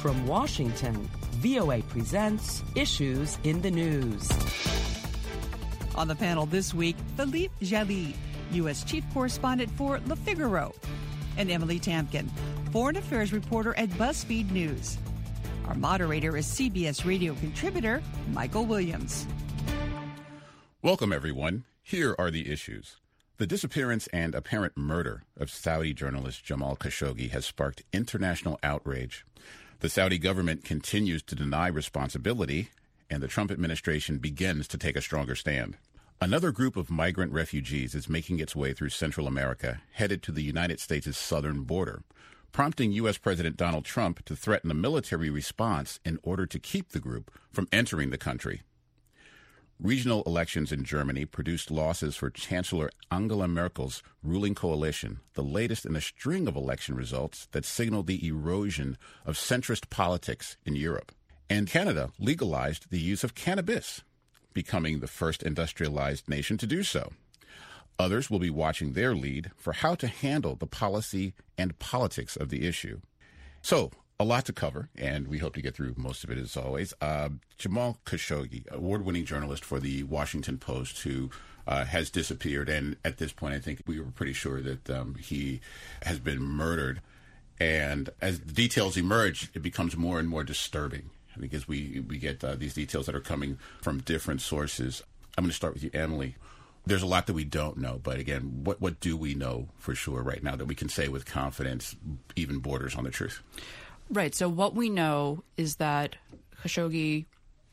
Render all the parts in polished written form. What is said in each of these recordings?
From Washington, VOA presents Issues in the News. On the panel this week, Philippe Jalid, U.S. Chief Correspondent for Le Figaro, and Emily Tamkin, Foreign Affairs Reporter at BuzzFeed News. Our moderator is CBS Radio contributor Michael Williams. Welcome, everyone. Here are the issues. The disappearance and apparent murder of Saudi journalist Jamal Khashoggi has sparked international outrage. The Saudi government continues to deny responsibility, and the Trump administration begins to take a stronger stand. Another group of migrant refugees is making its way through Central America, headed to the United States' southern border, prompting U.S. President Donald Trump to threaten a military response in order to keep the group from entering the country. Regional elections in Germany produced losses for Chancellor Angela Merkel's ruling coalition, the latest in a string of election results that signaled the erosion of centrist politics in Europe. And Canada legalized the use of cannabis, becoming the first industrialized nation to do so. Others will be watching their lead for how to handle the policy and politics of the issue. So, a lot to cover, and we hope to get through most of it as always. Jamal Khashoggi, award-winning journalist for the Washington Post, who has disappeared, and at this point I think we were pretty sure that he has been murdered. And as the details emerge, it becomes more and more disturbing because we get these details that are coming from different sources. I'm going to start with you, Emily. There's a lot that we don't know, but again, what do we know for sure right now that we can say with confidence even borders on the truth? Right. So what we know is that Khashoggi,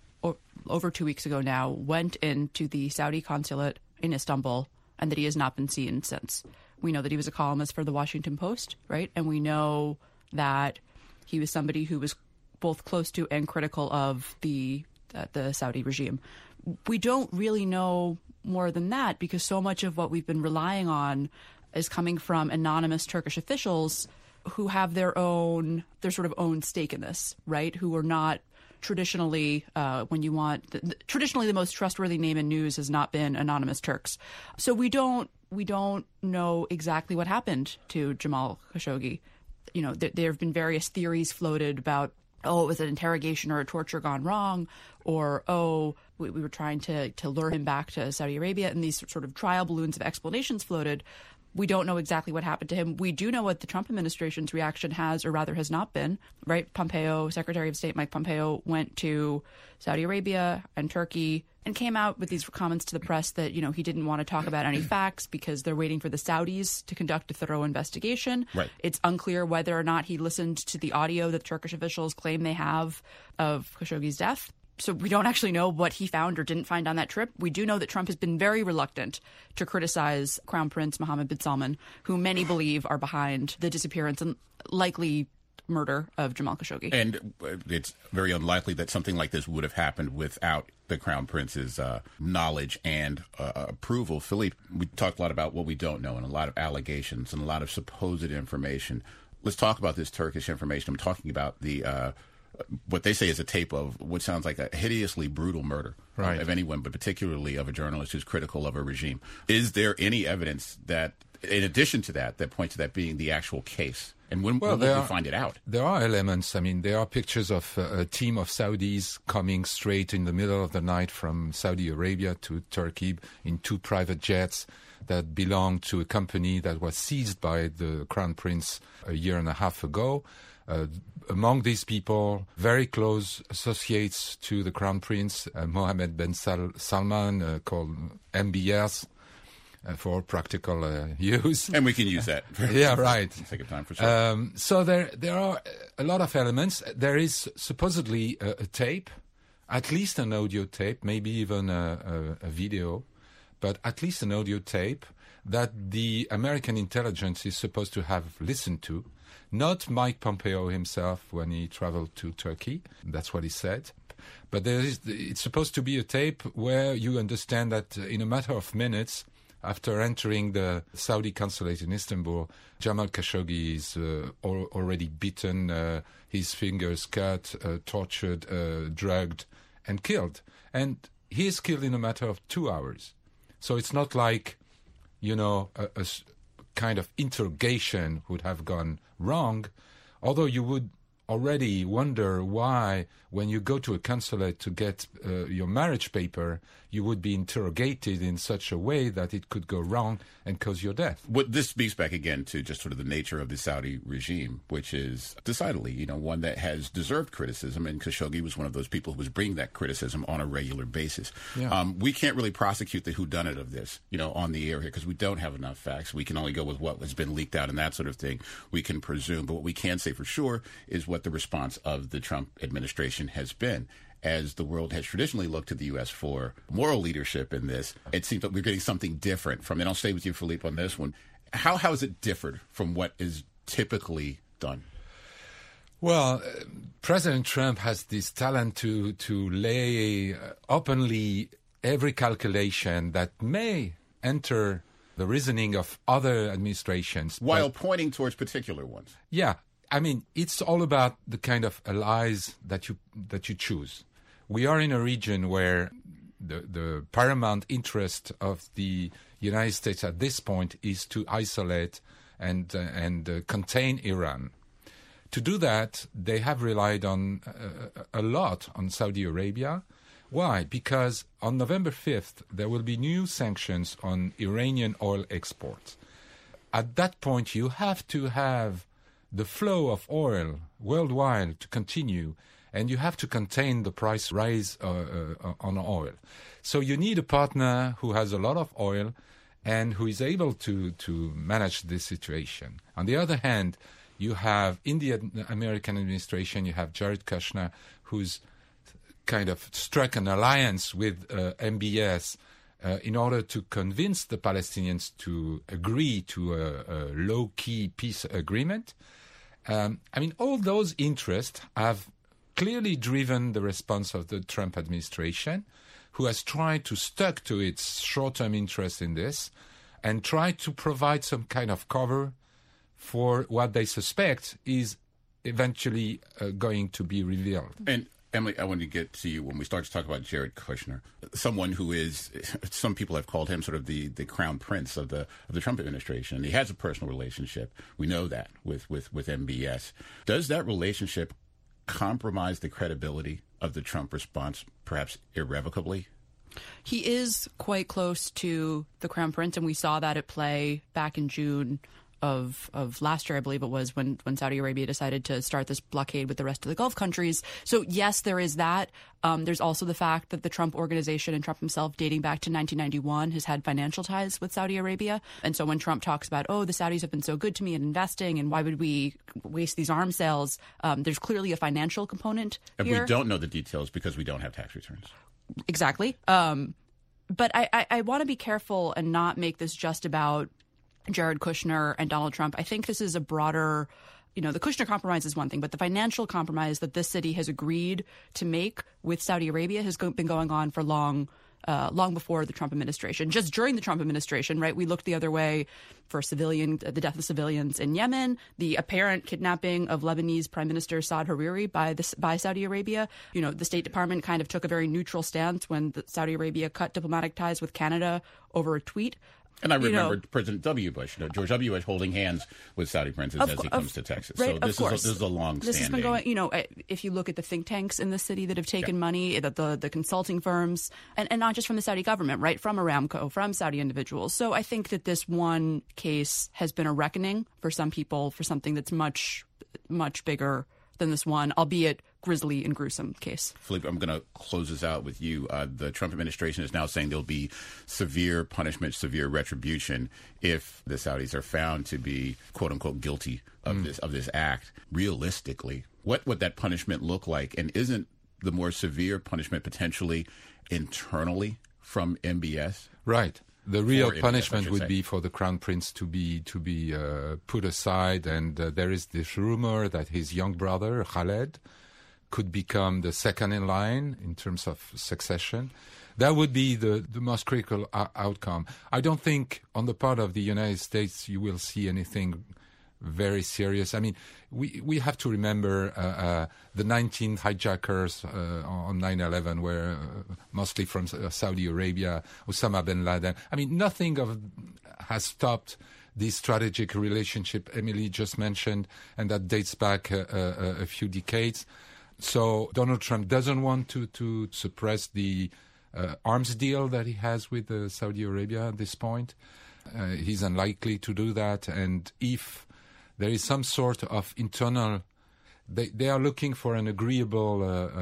over 2 weeks ago now, went into the Saudi consulate in Istanbul and that he has not been seen since. We know that he was a columnist for the Washington Post, right? And we know that he was somebody who was both close to and critical of the Saudi regime. We don't really know more than that because so much of what we've been relying on is coming from anonymous Turkish officials who have their sort of own stake in this, right? Who are not traditionally, traditionally the most trustworthy name in news has not been anonymous Turks. So we don't know exactly what happened to Jamal Khashoggi. You know, there have been various theories floated about, it was an interrogation or a torture gone wrong, or, we were trying to lure him back to Saudi Arabia, and these sort of trial balloons of explanations floated. We don't know exactly what happened to him. We do know what the Trump administration's reaction has, or rather has not been, right? Secretary of State Mike Pompeo went to Saudi Arabia and Turkey and came out with these comments to the press that, you know, he didn't want to talk about any facts because they're waiting for the Saudis to conduct a thorough investigation. Right. It's unclear whether or not he listened to the audio that Turkish officials claim they have of Khashoggi's death. So we don't actually know what he found or didn't find on that trip. We do know that Trump has been very reluctant to criticize Crown Prince Mohammed bin Salman, who many believe are behind the disappearance and likely murder of Jamal Khashoggi. And it's very unlikely that something like this would have happened without the Crown Prince's knowledge and approval. Philippe, we talked a lot about what we don't know and a lot of allegations and a lot of supposed information. Let's talk about this Turkish information. I'm talking about the what they say is a tape of what sounds like a hideously brutal murder of anyone, but particularly of a journalist who's critical of a regime. Is there any evidence that, in addition to that points to that being the actual case? And when will we find it out? There are elements. I mean, there are pictures of a team of Saudis coming straight in the middle of the night from Saudi Arabia to Turkey in 2 private jets that belonged to a company that was seized by the Crown Prince a year and a half ago. Among these people, very close associates to the Crown Prince, Mohammed bin Salman, called MBS, for practical use. And we can use that. Yeah, right. Take time for sure. So there are a lot of elements. There is supposedly a tape, at least an audio tape, maybe even a video, but at least an audio tape that the American intelligence is supposed to have listened to. Not Mike Pompeo himself when he traveled to Turkey. That's what he said. But it's supposed to be a tape where you understand that in a matter of minutes, after entering the Saudi consulate in Istanbul, Jamal Khashoggi is already beaten, his fingers cut, tortured, drugged, and killed. And he is killed in a matter of 2 hours. So it's not like, a kind of interrogation would have gone wrong, although you would already wonder why, when you go to a consulate to get your marriage paper, you would be interrogated in such a way that it could go wrong and cause your death. What this speaks back again to just sort of the nature of the Saudi regime, which is decidedly, one that has deserved criticism, and Khashoggi was one of those people who was bringing that criticism on a regular basis. Yeah. We can't really prosecute the whodunit of this, on the air here, because we don't have enough facts. We can only go with what has been leaked out and that sort of thing. We can presume, but what we can say for sure is what the response of the Trump administration has been. As the world has traditionally looked to the U.S. for moral leadership in this, it seems that we're getting something different from, and I'll stay with you, Philippe, on this one. How has it differed from what is typically done? Well, President Trump has this talent to lay openly every calculation that may enter the reasoning of other administrations. While pointing towards particular ones. Yeah. I mean, it's all about the kind of allies that you choose. We are in a region where the paramount interest of the United States at this point is to isolate and contain Iran. To do that, they have relied on a lot on Saudi Arabia. Why? Because on November 5th, there will be new sanctions on Iranian oil exports. At that point, you have to have the flow of oil worldwide to continue, and you have to contain the price rise on oil. So you need a partner who has a lot of oil and who is able to manage this situation. On the other hand, you have, in the American administration, you have Jared Kushner, who's kind of struck an alliance with MBS in order to convince the Palestinians to agree to a low-key peace agreement. All those interests have clearly driven the response of the Trump administration, who has tried to stick to its short-term interest in this and try to provide some kind of cover for what they suspect is eventually going to be revealed. And Emily, I want to get to you when we start to talk about Jared Kushner, someone who is, some people have called him sort of the crown prince of the Trump administration. And he has a personal relationship. We know that with MBS. Does that relationship compromise the credibility of the Trump response, perhaps irrevocably? He is quite close to the crown prince, and we saw that at play back in June of last year, I believe it was, when Saudi Arabia decided to start this blockade with the rest of the Gulf countries. So yes, there is that. There's also the fact that the Trump organization and Trump himself, dating back to 1991, has had financial ties with Saudi Arabia. And so when Trump talks about, the Saudis have been so good to me in investing, and why would we waste these arms sales, there's clearly a financial component and here. We don't know the details because we don't have tax returns. Exactly. But I want to be careful and not make this just about Jared Kushner and Donald Trump. I think this is a broader, the Kushner compromise is one thing, but the financial compromise that this city has agreed to make with Saudi Arabia has been going on for long before the Trump administration. Just during the Trump administration, right, we looked the other way for the death of civilians in Yemen, the apparent kidnapping of Lebanese Prime Minister Saad Hariri by Saudi Arabia. The State Department kind of took a very neutral stance when Saudi Arabia cut diplomatic ties with Canada over a tweet. And I remember President W. Bush, George W. Bush holding hands with Saudi princes as he comes to Texas. Right, so this is a long-standing. This has been going, if you look at the think tanks in the city that have taken money, the consulting firms, and not just from the Saudi government, right, from Aramco, from Saudi individuals. So I think that this one case has been a reckoning for some people for something that's much, much bigger than this one, albeit grisly and gruesome case. Philippe, I'm going to close this out with you. The Trump administration is now saying there'll be severe punishment, severe retribution if the Saudis are found to be, quote unquote, guilty of this act. Realistically, what would that punishment look like? And isn't the more severe punishment potentially internally from MBS? Right. The real punishment would be for the Crown Prince to be put aside, and there is this rumor that his young brother Khaled could become the second in line in terms of succession. That would be the most critical outcome. I don't think on the part of the United States you will see anything very serious. I mean, we have to remember the 19 hijackers on 9/11 were mostly from Saudi Arabia, Osama bin Laden. I mean, nothing has stopped this strategic relationship Emily just mentioned, and that dates back a few decades. So Donald Trump doesn't want to suppress the arms deal that he has with Saudi Arabia at this point. He's unlikely to do that. And if there is some sort of internal, they are looking for an agreeable,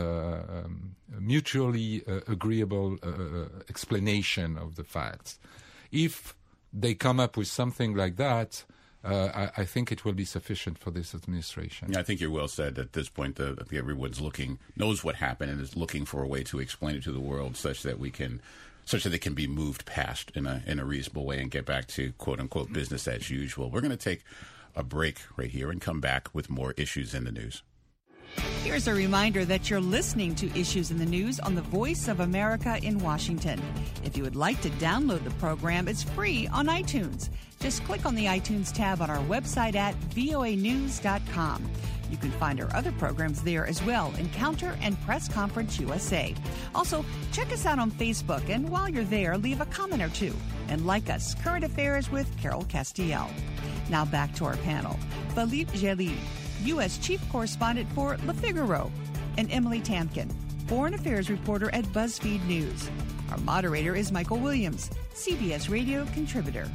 mutually agreeable explanation of the facts. If they come up with something like that, I think it will be sufficient for this administration. Yeah, I think you're well said. At this point, everyone's knows what happened, and is looking for a way to explain it to the world, such that they can be moved past in a reasonable way and get back to quote unquote business as usual. We're going to take a break right here and come back with more issues in the news. Here's a reminder that you're listening to Issues in the News on the Voice of America in Washington. If you would like to download the program, it's free on iTunes. Just click on the iTunes tab on our website at voanews.com. You can find our other programs there as well, Encounter and Press Conference USA. Also, check us out on Facebook, and while you're there, leave a comment or two. And like us, Current Affairs with Carol Castiel. Now back to our panel. Philippe Gelly, U.S. Chief Correspondent for Le Figaro, and Emily Tamkin, Foreign Affairs Reporter at BuzzFeed News. Our moderator is Michael Williams, CBS Radio contributor.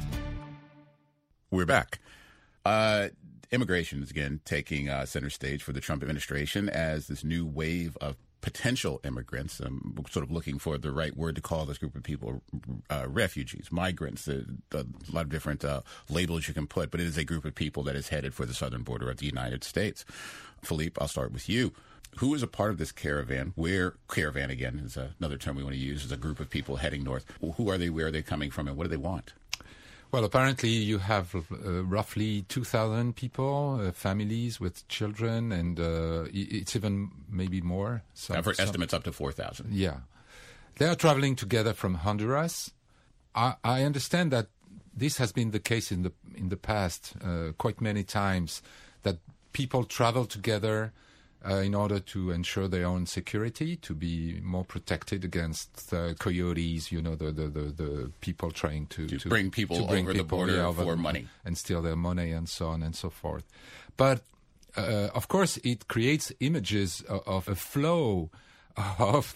We're back. Immigration is again taking center stage for the Trump administration as this new wave of potential immigrants. I'm sort of looking for the right word to call this group of people, refugees, migrants, a lot of different labels you can put, but it is a group of people that is headed for the southern border of the United States. Philippe, I'll start with you. Who is a part of this caravan? Caravan, again, is another term we want to use, is a group of people heading north. Who are they, where are they coming from, and what do they want? Well, apparently you have roughly 2,000 people, families with children, and it's even maybe more. I've heard estimates up to 4,000. Yeah. They are traveling together from Honduras. I understand that this has been the case in the past quite many times, that people travel together in order to ensure their own security, to be more protected against coyotes, the people trying to bring people over the border for money and steal their money and so on and so forth. But of course, it creates images of a flow of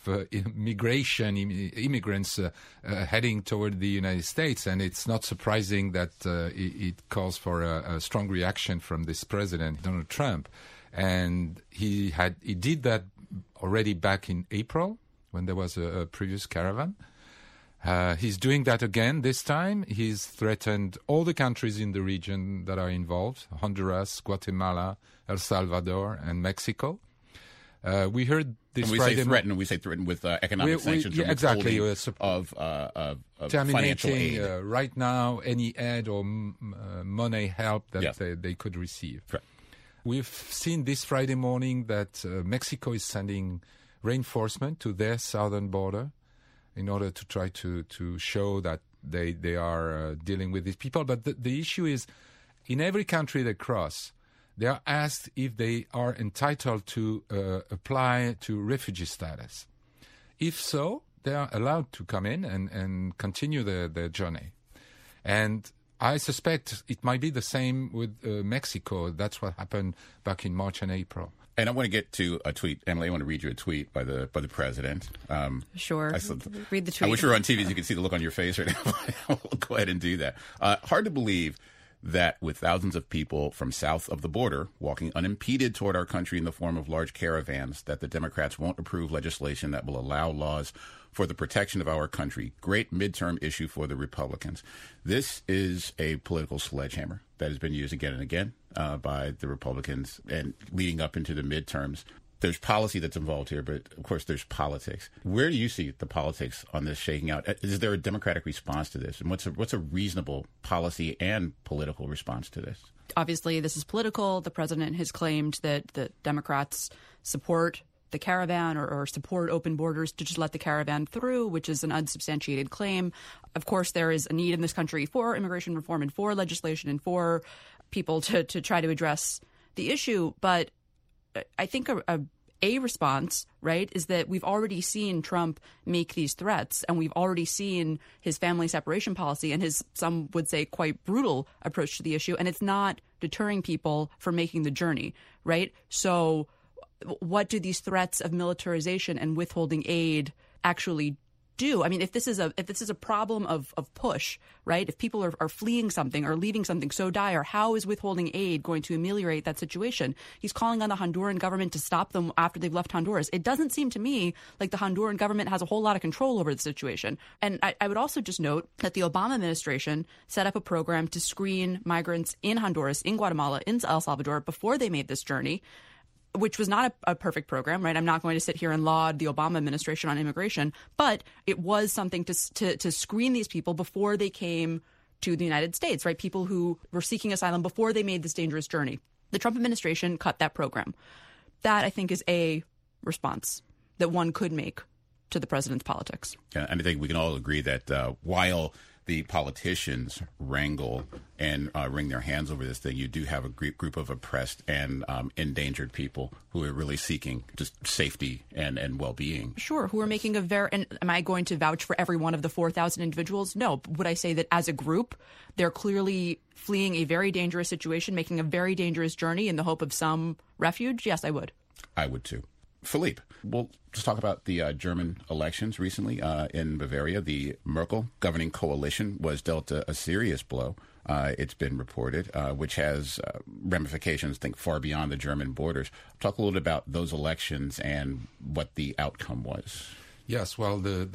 immigrants heading toward the United States, and it's not surprising that it calls for a strong reaction from this president, Donald Trump. And he did that already back in April when there was a previous caravan. He's doing that again this time. He's threatened all the countries in the region that are involved: Honduras, Guatemala, El Salvador, and Mexico. We heard this Friday. We say threaten with economic sanctions. Exactly. Of financial aid. Right now any aid or money help that they could receive. Right. We've seen this Friday morning that Mexico is sending reinforcement to their southern border in order to try to show that they are dealing with these people. But the issue is, in every country they cross, they are asked if they are entitled to apply to refugee status. If so, they are allowed to come in and continue their journey. And I suspect it might be the same with Mexico. That's what happened back in March and April. And I want to get to a tweet. Emily, I want to read you a tweet by the president. Sure. Read the tweet. I wish you were on TV so you could see the look on your face right now. We'll go ahead and do that. Hard to believe that with thousands of people from south of the border walking unimpeded toward our country in the form of large caravans, that the Democrats won't approve legislation that will allow laws for the protection of our country. Great midterm issue for the Republicans. This is a political sledgehammer that has been used again and again by the Republicans and leading up into the midterms. There's policy that's involved here, but of course there's politics. Where do you see the politics on this shaking out? Is there a Democratic response to this? And what's a reasonable policy and political response to this? Obviously, this is political. The president has claimed that the Democrats support the caravan or support open borders to just let the caravan through, which is an unsubstantiated claim. Of course, there is a need in this country for immigration reform and for legislation and for people to try to address the issue. But I think a response, right, is that we've already seen Trump make these threats, and we've already seen his family separation policy and his, some would say, quite brutal approach to the issue, and it's not deterring people from making the journey, right? So what do these threats of militarization and withholding aid actually do? I mean, if this is a problem of push, right? If people are fleeing something or leaving something so dire, how is withholding aid going to ameliorate that situation? He's calling on the Honduran government to stop them after they've left Honduras. It doesn't seem to me like the Honduran government has a whole lot of control over the situation. And I would also just note that the Obama administration set up a program to screen migrants in Honduras, in Guatemala, in El Salvador before they made this journey, which was not a perfect program, right? I'm not going to sit here and laud the Obama administration on immigration, but it was something to screen these people before they came to the United States, right? People who were seeking asylum before they made this dangerous journey. The Trump administration cut that program. That, I think, is a response that one could make to the president's politics. Yeah, and I think we can all agree that while the politicians wrangle and wring their hands over this thing, you do have a group of oppressed and endangered people who are really seeking just safety and well-being. Sure, who are making a very... And am I going to vouch for every one of the 4,000 individuals? No. Would I say that as a group, they're clearly fleeing a very dangerous situation, making a very dangerous journey in the hope of some refuge? Yes, I would. I would too. Philippe, we'll just talk about the German elections recently in Bavaria. The Merkel governing coalition was dealt a serious blow, it's been reported, which has ramifications, I think, far beyond the German borders. Talk a little bit about those elections and what the outcome was. Yes, well, the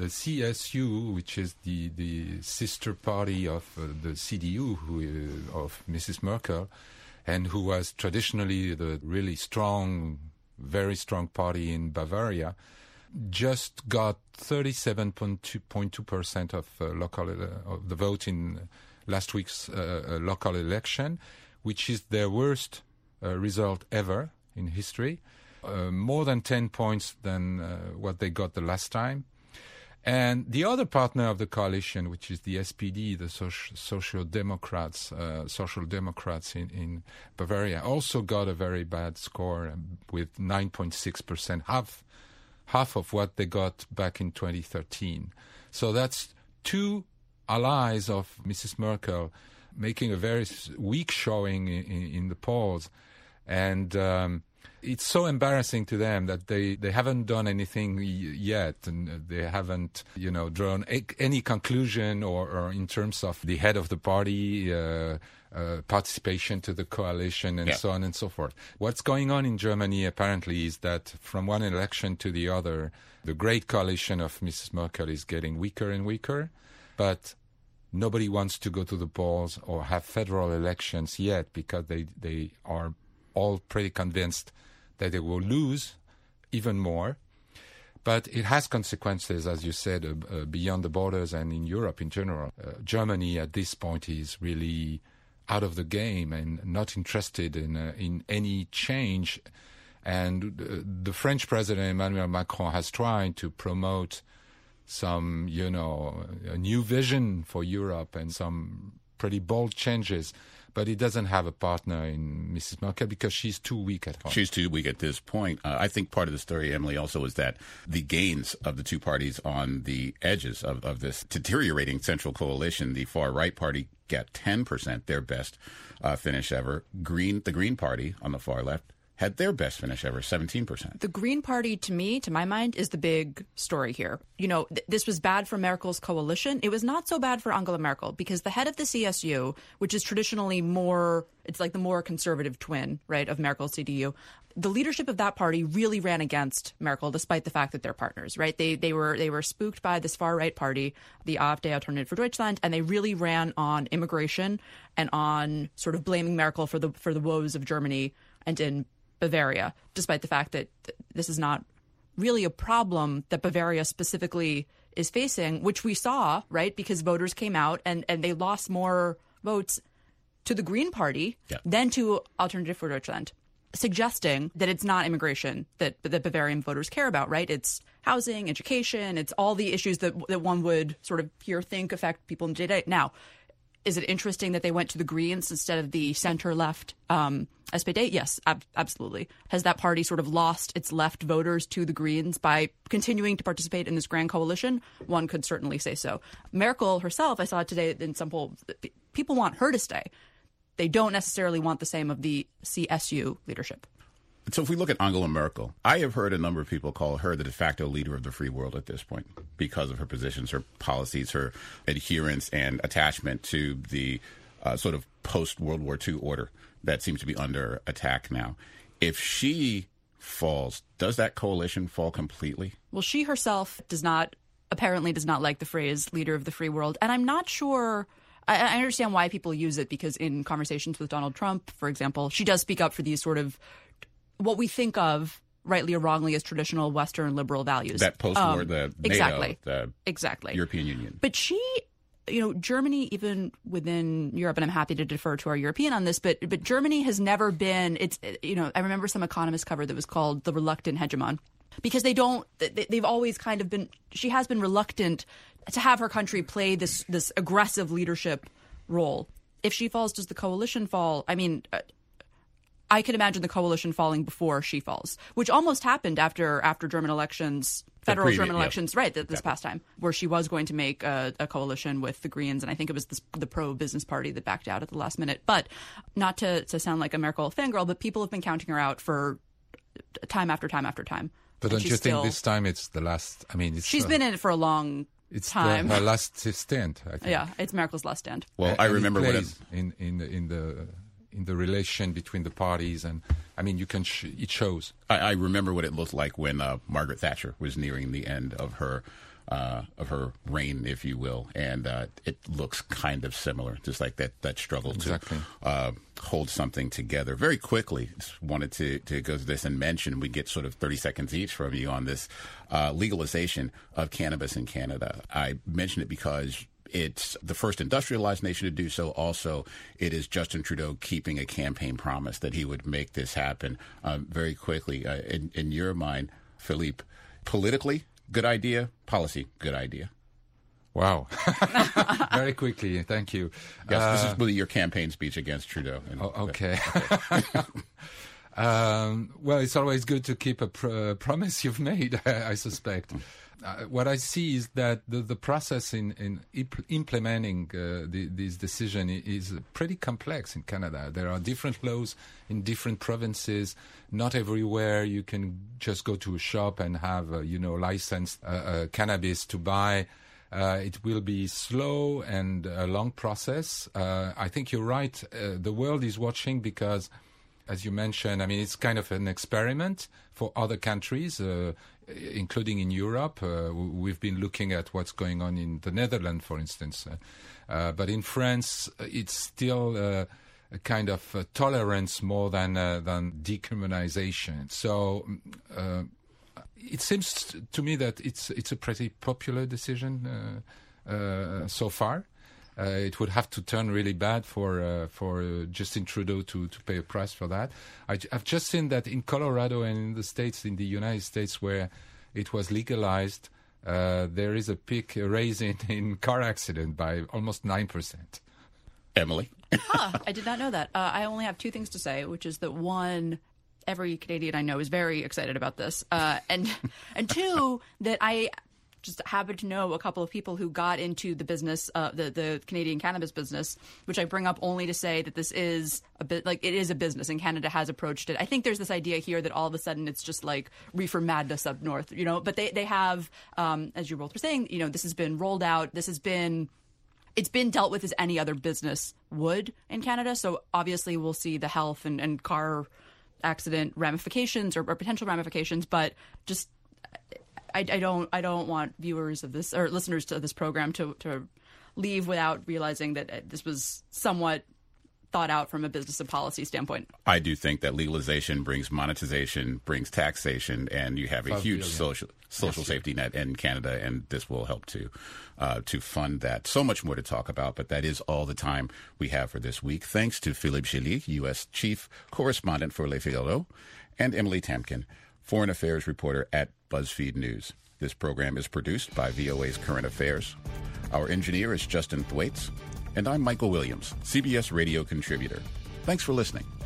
CSU, which is the sister party of the CDU, of Mrs. Merkel, and who was traditionally the really strong, very strong party in Bavaria, just got 37.2% of of the vote in last week's local election, which is their worst result ever in history, more than 10 points than what they got the last time. And the other partner of the coalition, which is the SPD, the Social Democrats in Bavaria, also got a very bad score with 9.6%, half of what they got back in 2013. So that's two allies of Mrs. Merkel making a very weak showing in the polls. And it's so embarrassing to them that they haven't done anything yet, and they haven't, drawn any conclusion or in terms of the head of the party, participation to the coalition, and so on and so forth. What's going on in Germany apparently is that from one election to the other, the great coalition of Mrs. Merkel is getting weaker and weaker, but nobody wants to go to the polls or have federal elections yet because they are all pretty convinced that they will lose even more. But it has consequences, as you said, beyond the borders and in Europe in general. Germany at this point is really out of the game and not interested in any change. And the French president, Emmanuel Macron, has tried to promote some, a new vision for Europe and some pretty bold changes. But he doesn't have a partner in Mrs. Merkel because she's too weak at home. She's too weak at this point. I think part of the story, Emily, also is that the gains of the two parties on the edges of this deteriorating central coalition, the far-right party got 10%, their best finish ever. The Green Party on the far left had their best finish ever, 17%. The Green Party, to my mind, is the big story here. This was bad for Merkel's coalition. It was not so bad for Angela Merkel because the head of the CSU, which is traditionally it's like the more conservative twin, right, of Merkel's CDU, the leadership of that party really ran against Merkel despite the fact that they're partners, right? They were spooked by this far-right party, the AfD, Alternative for Deutschland, and they really ran on immigration and on sort of blaming Merkel for the woes of Germany and in Bavaria, despite the fact that this is not really a problem that Bavaria specifically is facing, which we saw, right, because voters came out and they lost more votes to the Green Party than to Alternative for Deutschland, suggesting that it's not immigration that Bavarian voters care about, right? It's housing, education, it's all the issues that one would sort of think affect people in today. Now, Is it interesting that they went to the Greens instead of the center-left SPD? Yes, absolutely. Has that party sort of lost its left voters to the Greens by continuing to participate in this grand coalition? One could certainly say so. Merkel herself, I saw today in some polls, people want her to stay. They don't necessarily want the same of the CSU leadership. So if we look at Angela Merkel, I have heard a number of people call her the de facto leader of the free world at this point because of her positions, her policies, her adherence and attachment to the sort of post-World War II order that seems to be under attack now. If she falls, does that coalition fall completely? Well, she herself apparently does not like the phrase leader of the free world. And I'm not sure... I understand why people use it, because in conversations with Donald Trump, for example, she does speak up for these sort of what we think of, rightly or wrongly, as traditional Western liberal values. That post-war, the NATO, exactly. European Union. But she, Germany, even within Europe, and I'm happy to defer to our European on this, but Germany has never been, I remember some Economist cover that was called The Reluctant Hegemon, because they've always kind of been, she has been reluctant to have her country play this aggressive leadership role. If she falls, does the coalition fall? I mean, I can imagine the coalition falling before she falls, which almost happened after German elections, federal German elections, right, this past time, where she was going to make a coalition with the Greens, and I think it was the pro-business party that backed out at the last minute. But not to sound like a Merkel fangirl, but people have been counting her out for time after time after time. But don't you think this time it's the last? I mean, she's been in it for a long time. It's her last stint, I think. Yeah, it's Merkel's last stint. Well, I remember in the relation between the parties, and I mean, it shows. I remember what it looked like when Margaret Thatcher was nearing the end of her reign, if you will, and it looks kind of similar, just like that struggle exactly. to hold something together. Very quickly, just wanted to go to this and mention, we get sort of 30 seconds each from you on this legalization of cannabis in Canada. I mention it because it's the first industrialized nation to do so. Also, it is Justin Trudeau keeping a campaign promise that he would make this happen very quickly. In your mind, Philippe, politically, good idea. Policy, good idea. Wow. Very quickly. Thank you. Yes, this is really your campaign speech against Trudeau. Okay. Well, it's always good to keep a promise you've made, I suspect. What I see is that the process in implementing this decision is pretty complex in Canada. There are different laws in different provinces. Not everywhere you can just go to a shop and have licensed cannabis to buy. It will be slow and a long process. I think you're right. The world is watching because, as you mentioned, I mean, it's kind of an experiment for other countries, including in Europe. We've been looking at what's going on in the Netherlands, for instance. But in France, it's still a kind of tolerance more than decriminalization. So it seems to me that it's a pretty popular decision so far. It would have to turn really bad for Justin Trudeau to pay a price for that. I've just seen that in Colorado and in the States, in the United States, where it was legalized, there is a peak raise in car accident by almost 9%. Emily? I did not know that. I only have two things to say, which is that one, every Canadian I know is very excited about this, and two, that I just happen to know a couple of people who got into the business, the Canadian cannabis business, which I bring up only to say that this is a bit like it is a business, and Canada has approached it. I think there's this idea here that all of a sudden it's just like reefer madness up north, but they have, as you both were saying, this has been rolled out. It's been dealt with as any other business would in Canada. So obviously we'll see the health and car accident ramifications or potential ramifications, but just I don't want viewers of this or listeners to this program to leave without realizing that this was somewhat thought out from a business and policy standpoint. I do think that legalization brings monetization, brings taxation, and you have a huge social safety net in Canada, and this will help to fund that. So much more to talk about, but that is all the time we have for this week. Thanks to Philippe Gély, U.S. Chief Correspondent for Le Figaro, and Emily Tamkin, Foreign Affairs Reporter at BuzzFeed News. This program is produced by VOA's Current Affairs. Our engineer is Justin Thwaites. And I'm Michael Williams, CBS Radio contributor. Thanks for listening.